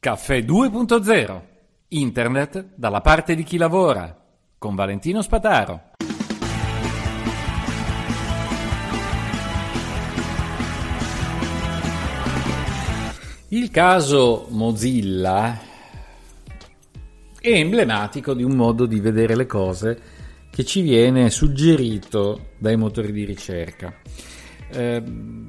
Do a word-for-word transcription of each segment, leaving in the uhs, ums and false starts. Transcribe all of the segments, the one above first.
Caffè due punto zero. Internet dalla parte di chi lavora. Con Valentino Spataro. Il caso Mozilla è emblematico di un modo di vedere le cose che ci viene suggerito dai motori di ricerca. Eh,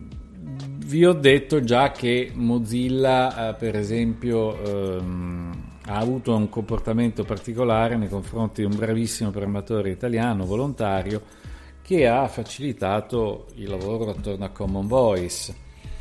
vi ho detto già che Mozilla, eh, per esempio, ehm, ha avuto un comportamento particolare nei confronti di un bravissimo programmatore italiano volontario che ha facilitato il lavoro attorno a Common Voice,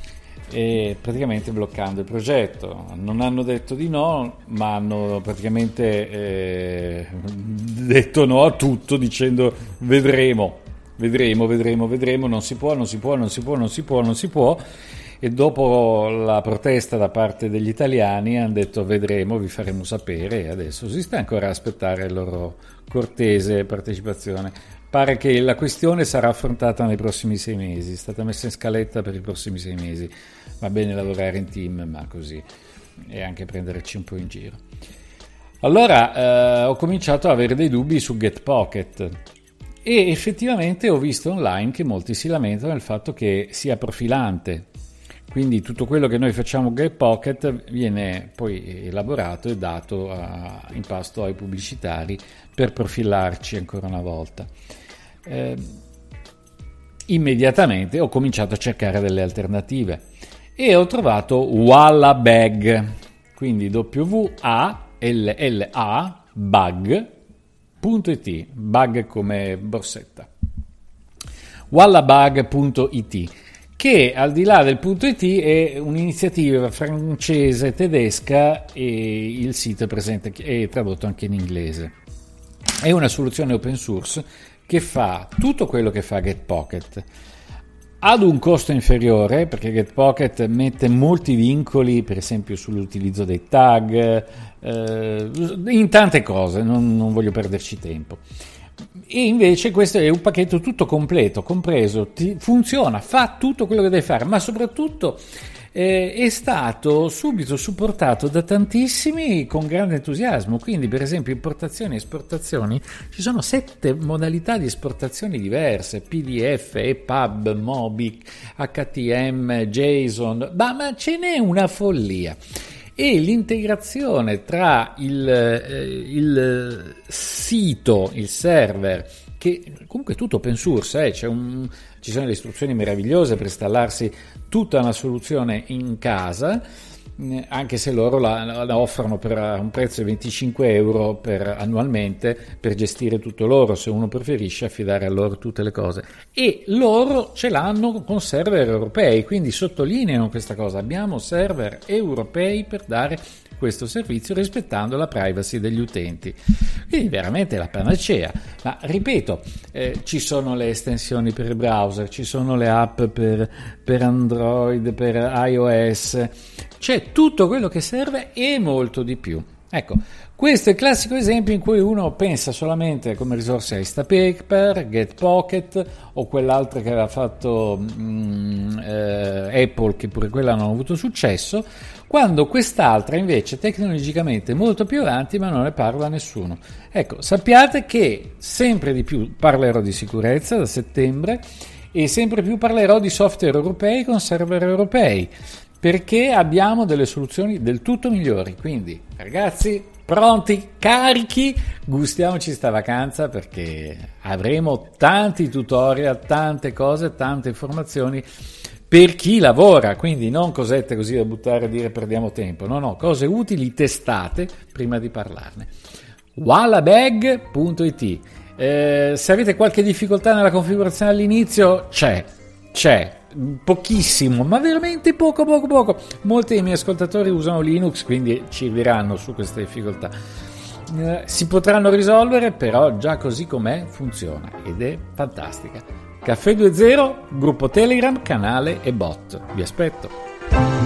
e praticamente bloccando il progetto. Non hanno detto di no, ma hanno praticamente eh, detto no a tutto, dicendo vedremo, vedremo, vedremo, vedremo, non si può, non si può, non si può, non si può, non si può. E dopo la protesta da parte degli italiani hanno detto vedremo, vi faremo sapere, e adesso si sta ancora a aspettare la loro cortese partecipazione. Pare che la questione sarà affrontata nei prossimi sei mesi, è stata messa in scaletta per i prossimi sei mesi. Va bene lavorare in team, ma così, e anche prenderci un po' in giro. Allora eh, ho cominciato ad avere dei dubbi su Getpocket e effettivamente ho visto online che molti si lamentano del fatto che sia profilante. Quindi tutto quello che noi facciamo con Getpocket viene poi elaborato e dato a, in pasto ai pubblicitari per profilarci ancora una volta. Eh, immediatamente ho cominciato a cercare delle alternative e ho trovato Wallabag, quindi W A L L A bug punto it, bug come borsetta, wallabag punto it, che al di là del .it è un'iniziativa francese tedesca e il sito è presente, è tradotto anche in inglese. È una soluzione open source che fa tutto quello che fa Getpocket ad un costo inferiore, perché Getpocket mette molti vincoli, per esempio sull'utilizzo dei tag, eh, in tante cose, non, non voglio perderci tempo. E invece questo è un pacchetto tutto completo, compreso, ti, funziona, fa tutto quello che deve fare, ma soprattutto eh, è stato subito supportato da tantissimi con grande entusiasmo. Quindi per esempio importazioni e esportazioni, ci sono sette modalità di esportazioni diverse: P D F, E P U B, Mobic, H T M L, JSON, ma, ma ce n'è una follia. E l'integrazione tra il, eh, il sito, il server, che comunque è tutto open source, eh, c'è un, ci sono le istruzioni meravigliose per installarsi tutta una soluzione in casa, eh, anche se loro la, la offrono per un prezzo di venticinque euro per, annualmente, per gestire tutto loro, se uno preferisce affidare a loro tutte le cose. E loro ce l'hanno con server europei, quindi sottolineano questa cosa: abbiamo server europei per dare questo servizio rispettando la privacy degli utenti. Quindi veramente la panacea. Ma ripeto, eh, ci sono le estensioni per il browser, ci sono le app per, per Android, per iOS, c'è tutto quello che serve e molto di più. Ecco, questo è il classico esempio in cui uno pensa solamente come risorse a Instapaper, Getpocket o quell'altra che aveva fatto mm, eh, Apple, che pure quella non ha avuto successo, quando quest'altra invece tecnologicamente è molto più avanti, ma non ne parla nessuno. Ecco, sappiate che sempre di più parlerò di sicurezza da settembre e sempre più parlerò di software europei con server europei, perché abbiamo delle soluzioni del tutto migliori. Quindi ragazzi, pronti, carichi, gustiamoci sta vacanza, perché avremo tanti tutorial, tante cose, tante informazioni per chi lavora, quindi non cosette così da buttare a dire perdiamo tempo, no no, cose utili testate prima di parlarne. wallabag punto it. Eh, se avete qualche difficoltà nella configurazione all'inizio, c'è, c'è, pochissimo, ma veramente poco poco poco. Molti dei miei ascoltatori usano Linux, quindi ci verranno su queste difficoltà. Eh, si potranno risolvere, però già così com'è funziona ed è fantastica. Caffè due punto zero, gruppo Telegram, canale e bot. Vi aspetto.